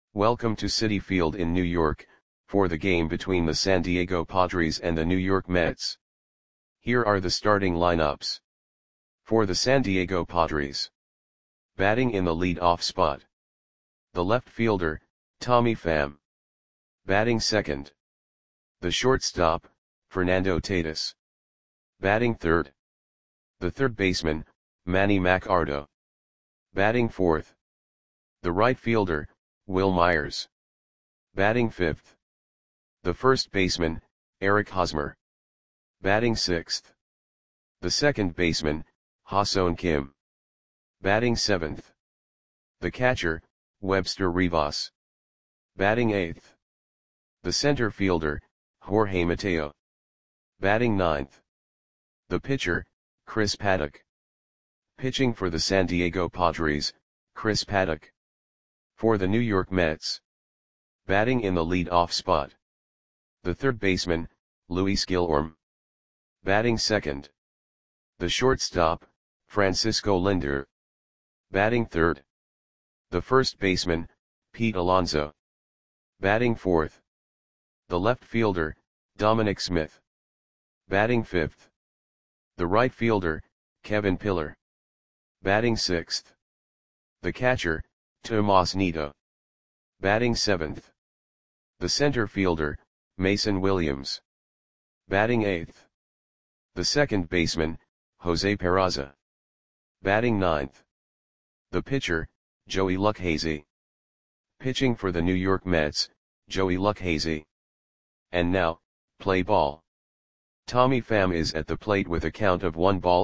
Welcome to Citi Field in New York, for the game between the San Diego Padres and the New York Mets. Here are the starting lineups. For the San Diego Padres. Batting in the lead-off spot. The left fielder, Tommy Pham. Batting second. The shortstop, Fernando Tatis. Batting third. The third baseman, Manny Machado. Batting fourth. The right fielder, Wil Myers. Batting fifth. The first baseman, Eric Hosmer. Batting sixth. The second baseman, Ha-Seong Kim. Batting seventh. The catcher, Webster Rivas. Batting eighth. The center fielder, Jorge Mateo. Batting ninth. The pitcher, Chris Paddack. Pitching for the San Diego Padres, Chris Paddack. For the New York Mets. Batting in the lead-off spot. The third baseman, Luis Guillorme. Batting second. The shortstop, Francisco Lindor. Batting third. The first baseman, Pete Alonso. Batting fourth. The left fielder, Dominic Smith. Batting fifth. The right fielder, Kevin Pillar. Batting sixth. The catcher, Tomas Nido. Batting seventh. The center fielder, Mason Williams. Batting eighth. The second baseman, Jose Peraza. Batting ninth. The pitcher, Joey Lucchesi. Pitching for the New York Mets, Joey Lucchesi. And now, play ball. Tommy Pham is at the plate with a count of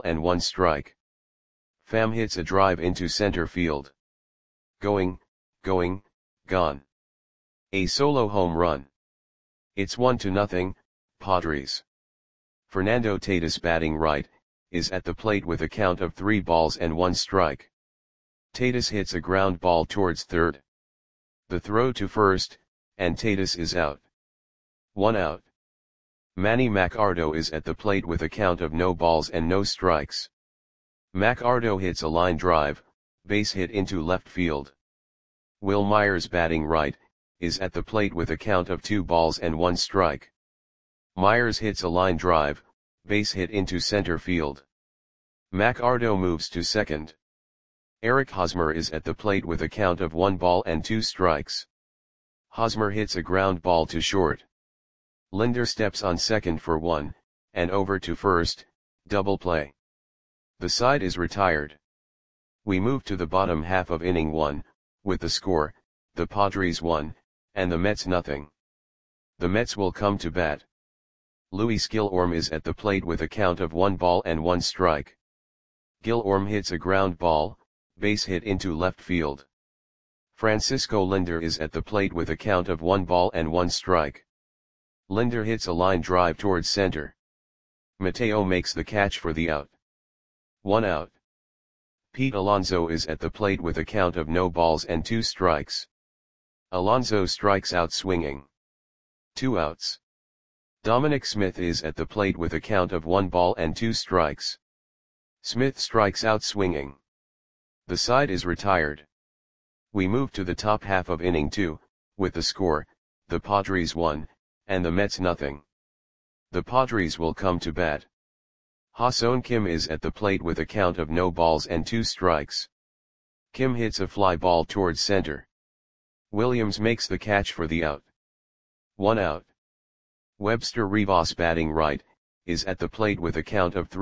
1-1 Pham hits a drive into center field. Going, gone. A solo home run. It's 1-0, Padres. Fernando Tatis, batting right, is at the plate with a count of 3-1. Tatis hits a ground ball towards third. The throw to first, and Tatis is out. 1 out. Manny Machado is at the plate with a count of no balls and no strikes. Machado hits a line drive, base hit into left field. Wil Myers, batting right, is at the plate with a count of 2-1. Myers hits a line drive, base hit into center field. Machado moves to second. Eric Hosmer is at the plate with a count of 1-2. Hosmer hits a ground ball to short. Lindor steps on second for 1, and over to first, double play. The side is retired. We move to the bottom half of inning 1, with the score, the Padres 1, and the Mets nothing. The Mets will come to bat. Luis Guillorme is at the plate with a count of 1-1. Guillorme hits a ground ball, base hit into left field. Francisco Lindor is at the plate with a count of 1-1. Lindor hits a line drive towards center. Mateo makes the catch for the out. 1 out. Pete Alonso is at the plate with a count of no balls and 2 strikes. Alonso strikes out swinging. 2 outs. Dominic Smith is at the plate with a count of 1 ball and 2 strikes. Smith strikes out swinging. The side is retired. We move to the top half of inning 2, with the score, the Padres 1, and the Mets nothing. The Padres will come to bat. Ha-Seong Kim is at the plate with a count of no balls and 2 strikes. Kim hits a fly ball towards center. Williams makes the catch for the out. 1 out. Webster Rivas, batting right, is at the plate with a count of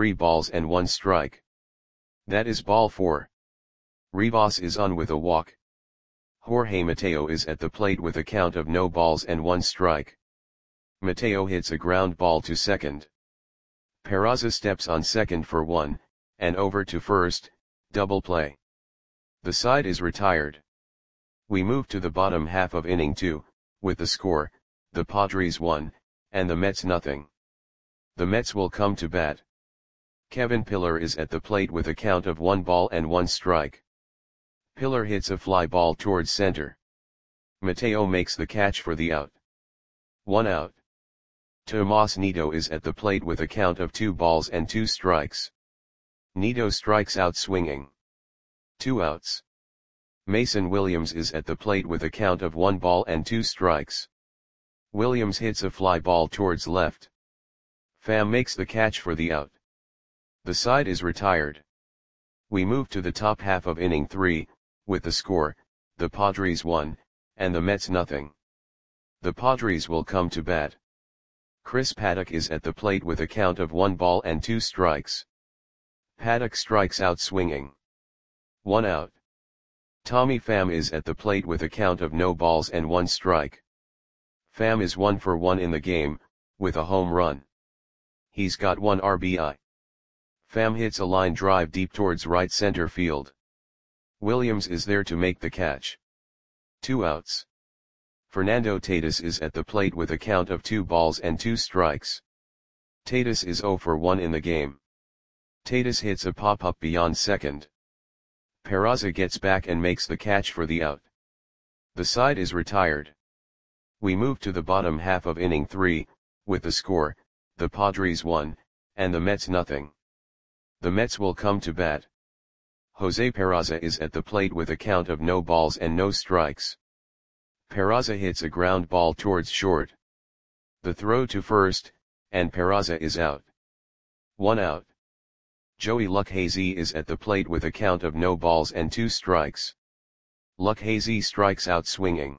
3-1. That is ball 4. Rivas is on with a walk. Jorge Mateo is at the plate with a count of no balls and 1 strike. Mateo hits a ground ball to second. Peraza steps on second for 1, and over to first, double play. The side is retired. We move to the bottom half of inning 2, with the score, the Padres 1, and the Mets nothing. The Mets will come to bat. Kevin Pillar is at the plate with a count of 1-1. Pillar hits a fly ball towards center. Mateo makes the catch for the out. 1 out. Tomas Nido is at the plate with a count of 2-2. Nido strikes out swinging. 2 outs. Mason Williams is at the plate with a count of 1 ball and 2 strikes. Williams hits a fly ball towards left. Pham makes the catch for the out. The side is retired. We move to the top half of inning 3, with the score, the Padres 1, and the Mets nothing. The Padres will come to bat. Chris Paddack is at the plate with a count of 1 ball and 2 strikes. Paddack strikes out swinging. 1 out. Tommy Pham is at the plate with a count of no balls and 1 strike. Pham is 1 for 1 in the game, with a home run. He's got 1 RBI. Pham hits a line drive deep towards right center field. Williams is there to make the catch. 2 outs. Fernando Tatis is at the plate with a count of 2 balls and 2 strikes. Tatis is 0 for 1 in the game. Tatis hits a pop-up beyond second. Peraza gets back and makes the catch for the out. The side is retired. We move to the bottom half of inning 3, with the score, the Padres 1, and the Mets nothing. The Mets will come to bat. Jose Peraza is at the plate with a count of no balls and no strikes. Peraza hits a ground ball towards short. The throw to first, and Peraza is out. 1 out. Joey Lucchesi is at the plate with a count of no balls and 2 strikes. Lucchesi strikes out swinging.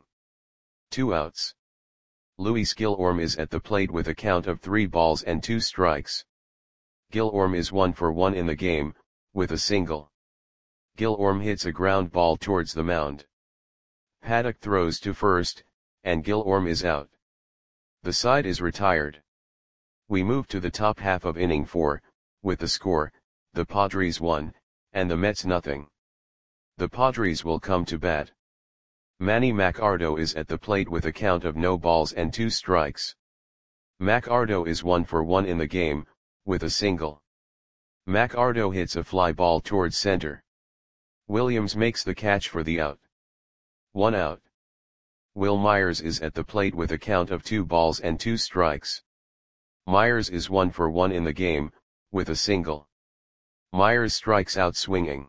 2 outs. Luis Gilorm is at the plate with a count of 3 balls and 2 strikes. Gilorm is 1 for 1 in the game, with a single. Gilorm hits a ground ball towards the mound. Paddack throws to first, and Gilorm is out. The side is retired. We move to the top half of inning 4, with the score, the Padres 1, and the Mets nothing. The Padres will come to bat. Manny Machado is at the plate with a count of no balls and 2 strikes. Machado is 1 for 1 in the game, with a single. Machado hits a fly ball towards center. Williams makes the catch for the out. 1 out. Wil Myers is at the plate with a count of 2 balls and 2 strikes. Myers is 1 for 1 in the game, with a single. Myers strikes out swinging.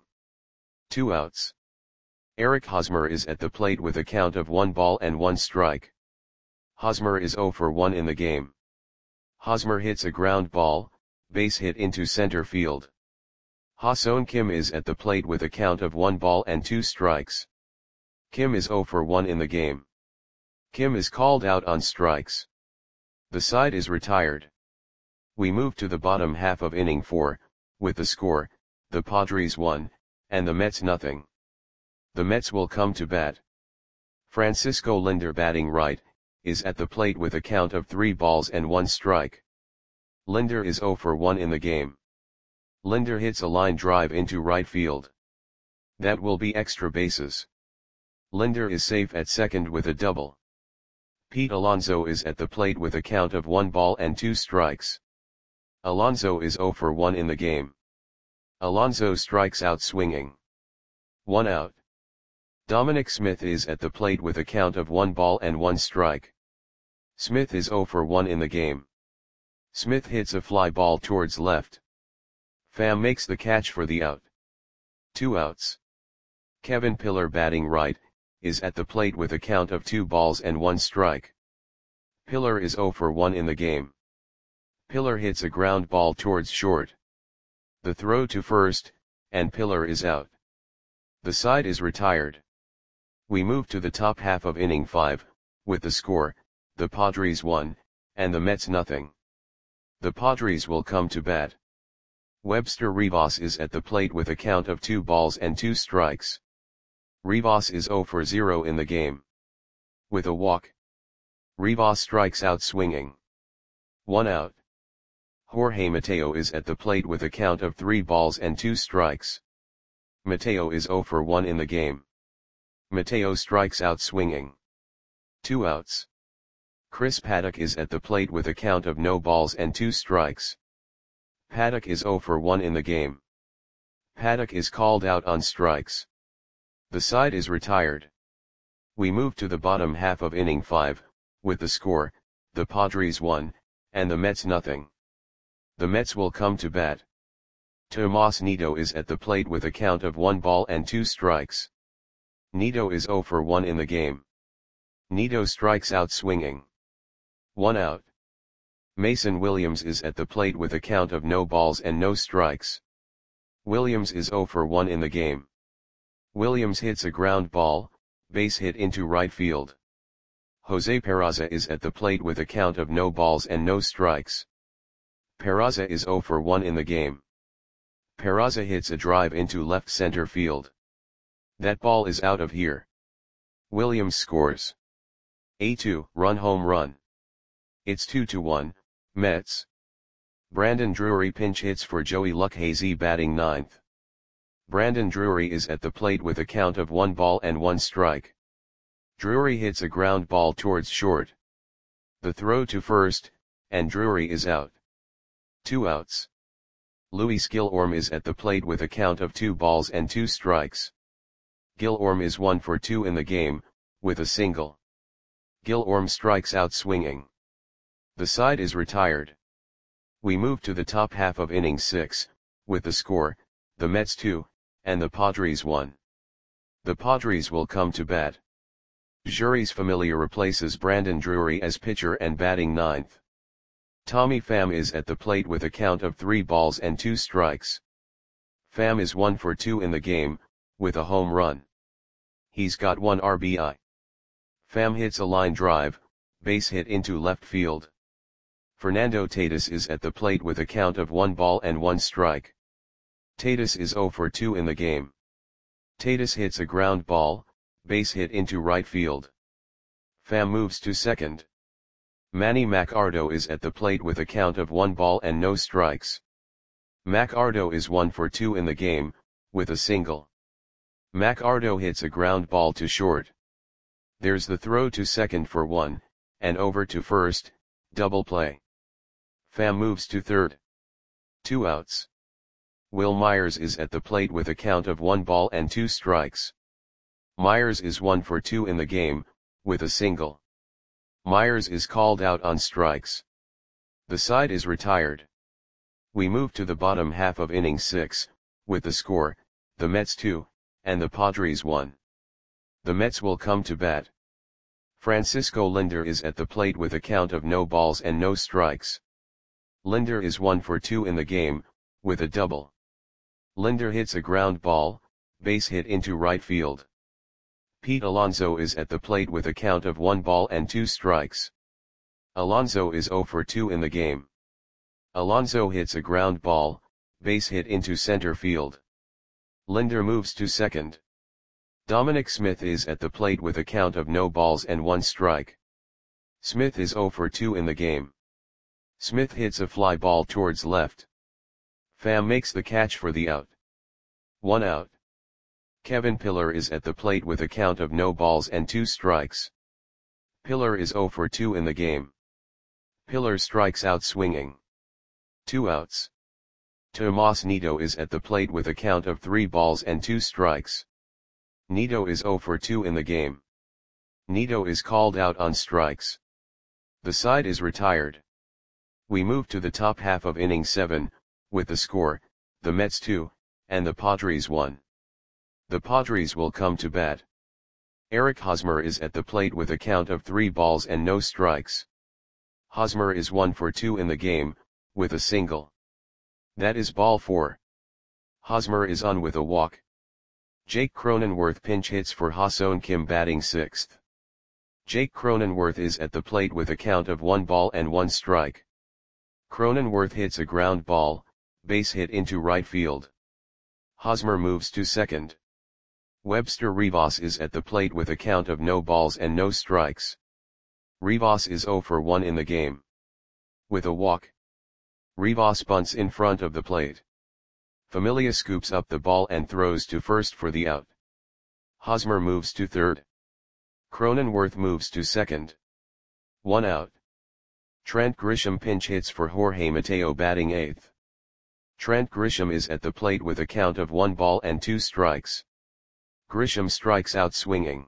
2 outs. Eric Hosmer is at the plate with a count of 1 ball and 1 strike. Hosmer is 0 for 1 in the game. Hosmer hits a ground ball, base hit into center field. Ha-Seong Kim is at the plate with a count of 1 ball and 2 strikes. Kim is 0 for 1 in the game. Kim is called out on strikes. The side is retired. We move to the bottom half of inning 4, with the score, the Padres 1, and the Mets nothing. The Mets will come to bat. Francisco Lindor batting right, is at the plate with a count of 3 balls and 1 strike. Lindor is 0 for 1 in the game. Lindor hits a line drive into right field. That will be extra bases. Lindor is safe at second with a double. Pete Alonso is at the plate with a count of 1 ball and 2 strikes. Alonso is 0 for 1 in the game. Alonso strikes out swinging. 1 out. Dominic Smith is at the plate with a count of 1 ball and 1 strike. Smith is 0 for 1 in the game. Smith hits a fly ball towards left. Pham makes the catch for the out. 2 outs. Kevin Pillar batting right, is at the plate with a count of 2 balls and 1 strike. Pillar is 0 for 1 in the game. Pillar hits a ground ball towards short. The throw to first, and Pillar is out. The side is retired. We move to the top half of inning 5, with the score, the Padres 1, and the Mets nothing. The Padres will come to bat. Webster Rivas is at the plate with a count of 2 balls and 2 strikes. Rivas is 0 for 0 in the game. With a walk. Rivas strikes out swinging. 1 out. Jorge Mateo is at the plate with a count of 3 balls and 2 strikes. Mateo is 0 for 1 in the game. Mateo strikes out swinging. 2 outs. Chris Paddack is at the plate with a count of no balls and 2 strikes. Paddack is 0 for 1 in the game. Paddack is called out on strikes. The side is retired. We move to the bottom half of inning 5, with the score, the Padres 1, and the Mets nothing. The Mets will come to bat. Tomas Nido is at the plate with a count of 1 ball and 2 strikes. Nito is 0 for 1 in the game. Nito strikes out swinging. 1 out. Mason Williams is at the plate with a count of no balls and no strikes. Williams is 0 for 1 in the game. Williams hits a ground ball, base hit into right field. Jose Peraza is at the plate with a count of no balls and no strikes. Peraza is 0 for 1 in the game. Peraza hits a drive into left center field. That ball is out of here. Williams scores. A 2-run home run. It's 2-1, Mets. Brandon Drury pinch hits for Joey Lucchesi batting ninth. Brandon Drury is at the plate with a count of 1 ball and 1 strike. Drury hits a ground ball towards short. The throw to first, and Drury is out. 2 outs. Luis Gilorm is at the plate with a count of 2 balls and 2 strikes. Gilorm is 1 for 2 in the game, with a single. Gilorm strikes out swinging. The side is retired. We move to the top half of inning 6, with the score, the Mets 2, and the Padres 1. The Padres will come to bat. Jeurys Familia replaces Brandon Drury as pitcher and batting ninth. Tommy Pham is at the plate with a count of 3 balls and 2 strikes. Pham is 1 for 2 in the game, with a home run. He's got 1 RBI. Pham hits a line drive, base hit into left field. Fernando Tatis is at the plate with a count of 1 ball and 1 strike. Tatis is 0 for 2 in the game. Tatis hits a ground ball, base hit into right field. Pham moves to second. Manny Machado is at the plate with a count of 1 ball and no strikes. Machado is 1 for 2 in the game, with a single. Machado hits a ground ball to short. There's the throw to second for 1, and over to first, double play. Pham moves to third. 2 outs. Wil Myers is at the plate with a count of 1 ball and 2 strikes. Myers is 1 for 2 in the game, with a single. Myers is called out on strikes. The side is retired. We move to the bottom half of inning 6, with the score, the Mets 2, and the Padres 1. The Mets will come to bat. Francisco Lindor is at the plate with a count of no balls and no strikes. Lindor is 1 for 2 in the game, with a double. Lindor hits a ground ball, base hit into right field. Pete Alonso is at the plate with a count of 1 ball and 2 strikes. Alonso is 0 for 2 in the game. Alonso hits a ground ball, base hit into center field. Lindor moves to second. Dominic Smith is at the plate with a count of no balls and 1 strike. Smith is 0 for 2 in the game. Smith hits a fly ball towards left. Pham makes the catch for the out. 1 out. Kevin Pillar is at the plate with a count of no balls and 2 strikes. Pillar is 0 for 2 in the game. Pillar strikes out swinging. 2 outs. Tomas Nido is at the plate with a count of 3 balls and 2 strikes. Nido is 0 for 2 in the game. Nido is called out on strikes. The side is retired. We move to the top half of inning 7, with the score, the Mets 2, and the Padres 1. The Padres will come to bat. Eric Hosmer is at the plate with a count of 3 balls and no strikes. Hosmer is 1 for 2 in the game, with a single. That is ball 4. Hosmer is on with a walk. Jake Cronenworth pinch hits for Ha-Seong Kim batting 6th. Jake Cronenworth is at the plate with a count of 1 ball and 1 strike. Cronenworth hits a ground ball, base hit into right field. Hosmer moves to second. Webster Rivas is at the plate with a count of no balls and no strikes. Rivas is 0 for 1 in the game. With a walk. Rivas bunts in front of the plate. Familia scoops up the ball and throws to first for the out. Hosmer moves to third. Cronenworth moves to second. 1 out. Trent Grisham pinch hits for Jorge Mateo batting 8th. Trent Grisham is at the plate with a count of 1 ball and 2 strikes. Grisham strikes out swinging.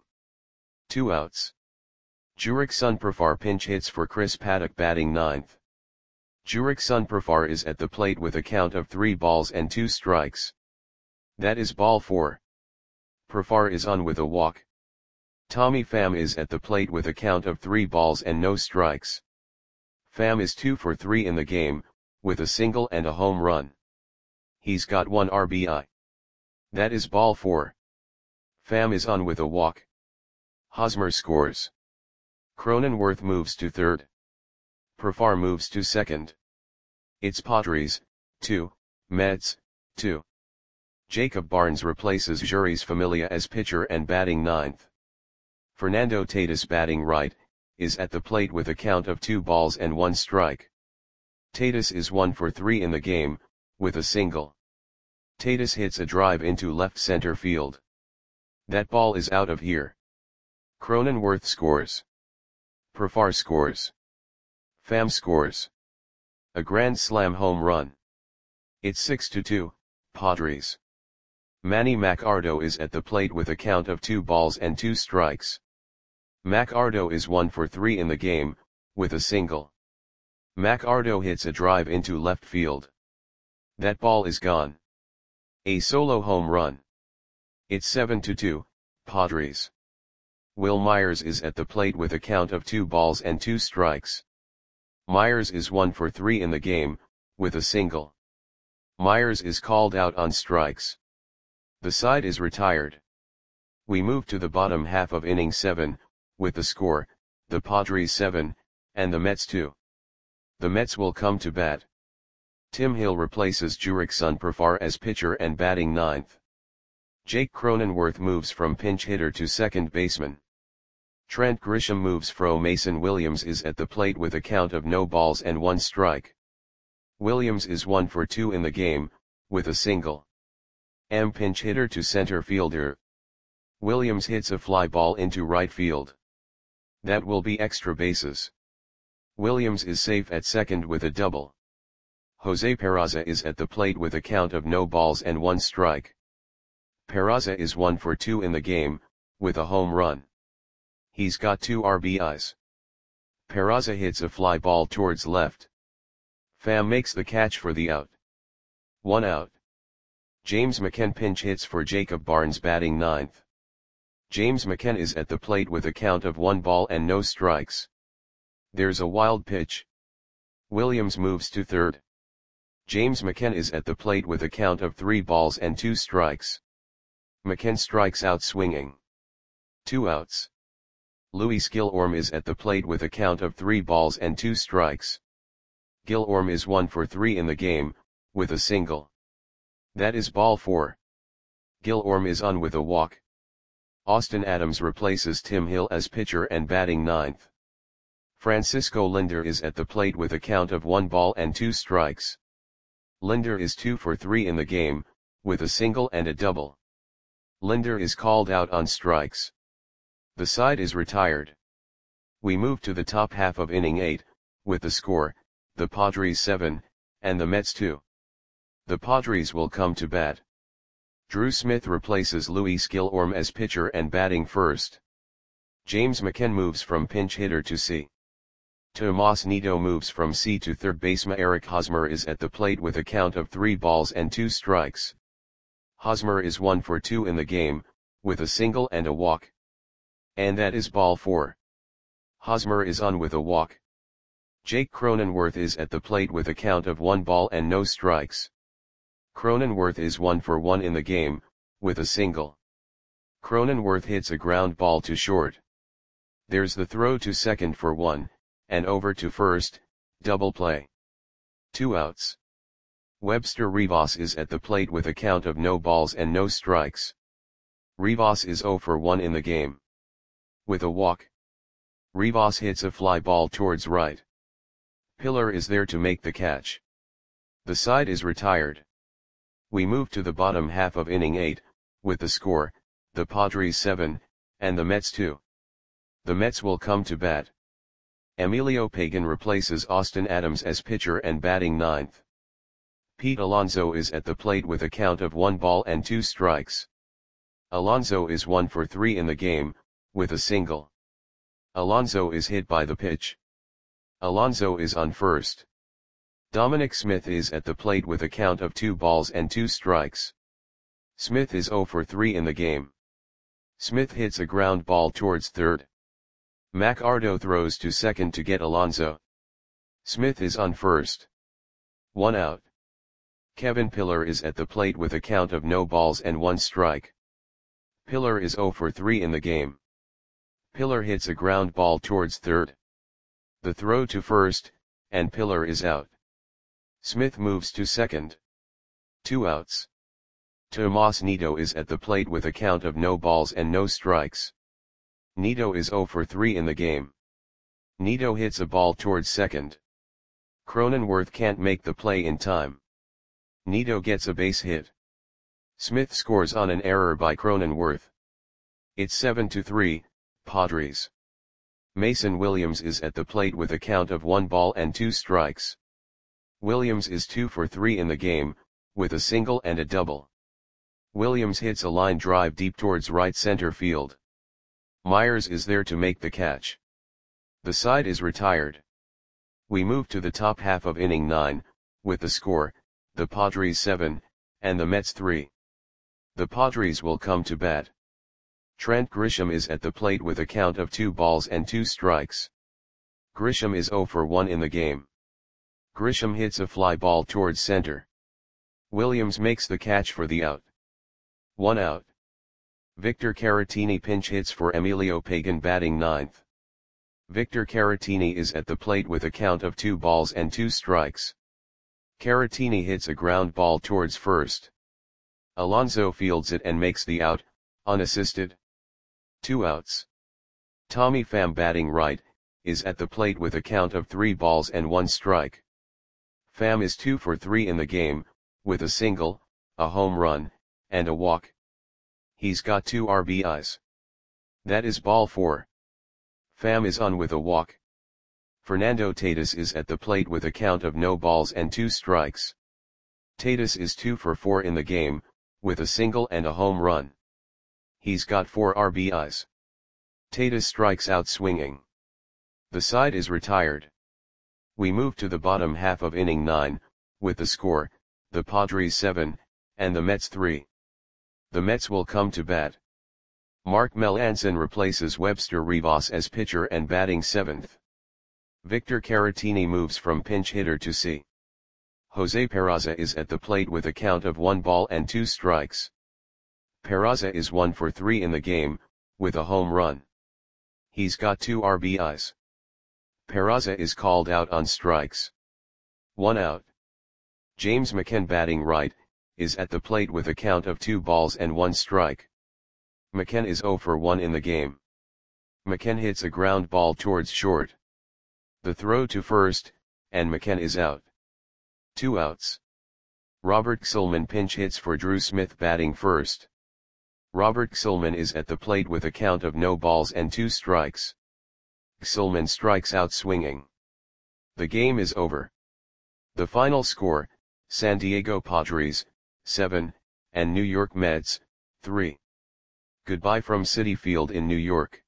2 outs. Jurick Sunprafar pinch hits for Chris Paddock batting 9th. Jurick Sunprafar is at the plate with a count of 3 balls and 2 strikes. That is ball 4. Profar is on with a walk. Tommy Pham is at the plate with a count of 3 balls and no strikes. Pham is 2 for 3 in the game, with a single and a home run. He's got 1 RBI. That is ball 4. Pham is on with a walk. Hosmer scores. Cronenworth moves to third. Profar moves to second. It's Padres, 2, Mets, 2. Jacob Barnes replaces Jeurys Familia as pitcher and batting ninth. Fernando Tatis, batting right, is at the plate with a count of 2 balls and 1 strike. Tatis is 1 for 3 in the game, with a single. Tatis hits a drive into left center field. That ball is out of here. Cronenworth scores. Profar scores. Pham scores. A grand slam home run. It's 6-2, Padres. Manny Machado is at the plate with a count of 2 balls and 2 strikes. Machado is 1 for 3 in the game, with a single. Machado hits a drive into left field. That ball is gone. A solo home run. It's 7-2, Padres. Wil Myers is at the plate with a count of 2 balls and 2 strikes. Myers is 1 for 3 in the game, with a single. Myers is called out on strikes. The side is retired. We move to the bottom half of inning 7, with the score, the Padres 7, and the Mets 2. The Mets will come to bat. Tim Hill replaces Jurickson Profar as pitcher and batting ninth. Jake Cronenworth moves from pinch hitter to second baseman. Trent Grisham moves from Mason Williams is at the plate with a count of no balls and 1 strike. Williams is 1 for 2 in the game, with a single. Pinch hitter to center fielder. Williams hits a fly ball into right field. That will be extra bases. Williams is safe at second with a double. Jose Peraza is at the plate with a count of no balls and 1 strike. Peraza is 1 for 2 in the game, with a home run. He's got 2 RBIs. Peraza hits a fly ball towards left. Pham makes the catch for the out. 1 out. James McCann pinch hits for Jacob Barnes, batting ninth. James McCann is at the plate with a count of 1 ball and no strikes. There's a wild pitch. Williams moves to third. James McCann is at the plate with a count of 3 balls and 2 strikes. McCann strikes out swinging. 2 outs. Luis Gilorm is at the plate with a count of 3 balls and 2 strikes. Gilorm is 1 for 3 in the game, with a single. That is ball 4. Gilorm is on with a walk. Austin Adams replaces Tim Hill as pitcher and batting ninth. Francisco Lindor is at the plate with a count of 1 ball and 2 strikes. Lindor is 2 for 3 in the game, with a single and a double. Lindor is called out on strikes. The side is retired. We move to the top half of inning 8, with the score, the Padres 7, and the Mets 2. The Padres will come to bat. Drew Smith replaces Luis Gilorm as pitcher and batting first. James McCann moves from pinch hitter to C. Tomas Nido moves from C to third baseman. Eric Hosmer is at the plate with a count of 3 balls and 2 strikes. Hosmer is 1 for 2 in the game, with a single and a walk. And that is ball 4. Hosmer is on with a walk. Jake Cronenworth is at the plate with a count of 1 ball and no strikes. Cronenworth is 1 for 1 in the game, with a single. Cronenworth hits a ground ball to short. There's the throw to second for 1, and over to first, double play. 2 outs. Webster Rivas is at the plate with a count of no balls and no strikes. Rivas is 0 for 1 in the game. With a walk. Rivas hits a fly ball towards right. Pillar is there to make the catch. The side is retired. We move to the bottom half of inning 8, with the score, the Padres 7, and the Mets 2. The Mets will come to bat. Emilio Pagan replaces Austin Adams as pitcher and batting ninth. Pete Alonso is at the plate with a count of 1 ball and 2 strikes. Alonso is 1 for 3 in the game, with a single. Alonso is hit by the pitch. Alonso is on first. Dominic Smith is at the plate with a count of 2 balls and 2 strikes. Smith is 0 for 3 in the game. Smith hits a ground ball towards third. McArdo throws to second to get Alonso. Smith is on first. 1 out. Kevin Pillar is at the plate with a count of no balls and 1 strike. Pillar is 0 for 3 in the game. Pillar hits a ground ball towards third. The throw to first, and Pillar is out. Smith moves to second. 2 outs. Tomas Nido is at the plate with a count of no balls and no strikes. Nido is 0 for 3 in the game. Nido hits a ball towards second. Cronenworth can't make the play in time. Nido gets a base hit. Smith scores on an error by Cronenworth. It's 7-3, Padres. Mason Williams is at the plate with a count of 1 ball and 2 strikes. Williams is 2 for 3 in the game, with a single and a double. Williams hits a line drive deep towards right center field. Myers is there to make the catch. The side is retired. We move to the top half of inning 9, with the score, the Padres 7, and the Mets 3. The Padres will come to bat. Trent Grisham is at the plate with a count of 2 balls and 2 strikes. Grisham is 0 for 1 in the game. Grisham hits a fly ball towards center. Williams makes the catch for the out. 1 out. Victor Caratini pinch hits for Emilio Pagan batting 9th. Victor Caratini is at the plate with a count of 2 balls and 2 strikes. Caratini hits a ground ball towards first. Alonso fields it and makes the out, unassisted. 2 outs. Tommy Pham batting right, is at the plate with a count of 3 balls and 1 strike. Pham is 2 for 3 in the game, with a single, a home run, and a walk. He's got 2 RBIs. That is ball 4. Pham is on with a walk. Fernando Tatis is at the plate with a count of no balls and 2 strikes. Tatis is 2 for 4 in the game, with a single and a home run. He's got 4 RBIs. Tatis strikes out swinging. The side is retired. We move to the bottom half of inning 9, with the score, the Padres 7, and the Mets 3. The Mets will come to bat. Mark Melancon replaces Webster Rivas as pitcher and batting 7th. Victor Caratini moves from pinch hitter to C. Jose Peraza is at the plate with a count of 1 ball and 2 strikes. Peraza is 1 for 3 in the game, with a home run. He's got 2 RBIs. Peraza is called out on strikes. 1 out. James McCann batting right, is at the plate with a count of 2 balls and 1 strike. McCann is 0 for 1 in the game. McCann hits a ground ball towards short. The throw to first, and McCann is out. 2 outs. Robert Gsellman pinch hits for Drew Smith batting first. Robert Gsellman is at the plate with a count of no balls and 2 strikes. Gsellman strikes out swinging. The game is over. The final score, San Diego Padres, 7, and New York Mets, 3. Goodbye from Citi Field in New York.